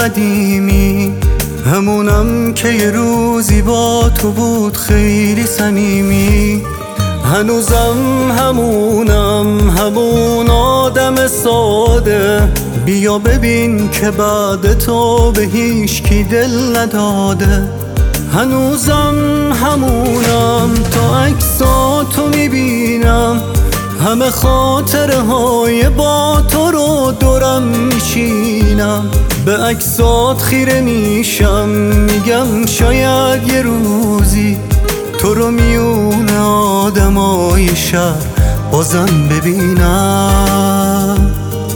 قدیمی، همونم که یه روزی با تو بود خیلی صمیمی. هنوزم همونم، همون آدم ساده. بیا ببین که بعد تو به هیچ کی دل نداده. هنوزم همونم، تا عکساتو میبینم، همه خاطره های با تو رو دورم میشینم. به عکسات خیره میشم، میگم شاید یه روزی تو رو میون آدمای شهر بازم ببینم.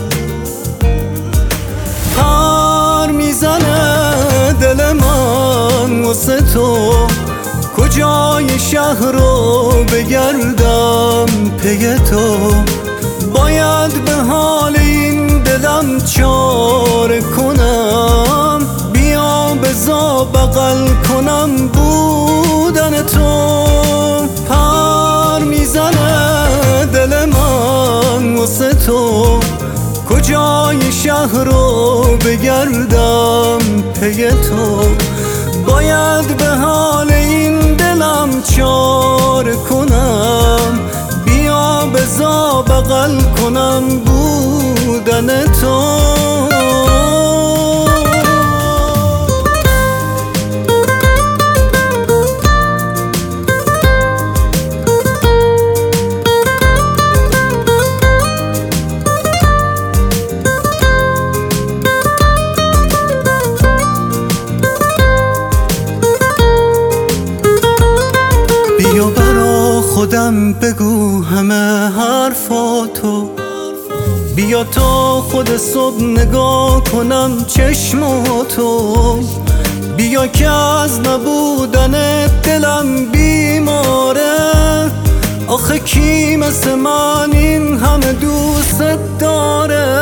پر میزنه دل من واسه تو، کجای شهر رو بگردم پی تو. باید به حال این دلم چاره کنم، بیا بزا بغل کنم بودن تو. پر میزنه دل من واسه تو، کجای شهر رو بگردم پی تو. باید به حال این دلم چاره کنم، بیا بزا بغل کنم بودن تو. بیا برا خودم بگو همه حرفاتو، بیا تا خود صبح نگاه کنم چشماتو. بیا که از نبودن دلم بیماره، آخه کی مثل من این همه دوست داره.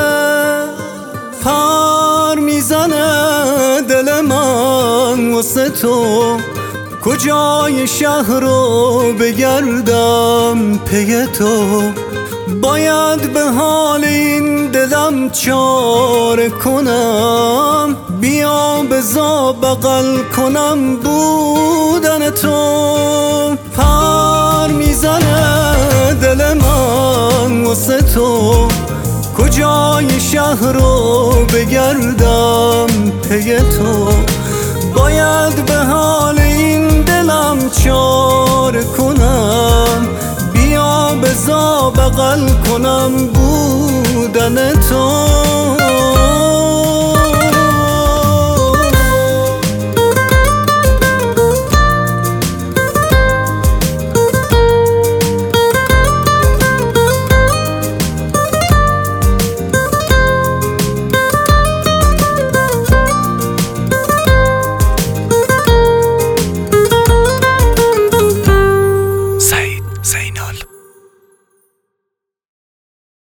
پر میزنه دل من واسه تو، کجای شهر رو بگردم پی تو. باید به حال این دلم چاره کنم، بیا بزا بغل کنم بودن تو. پر میزنه دل من واسه تو، کجای شهر رو بگردم پی تو. باید به حال این دلم چاره کنم، بیا بزا بغل کنم بودن تو.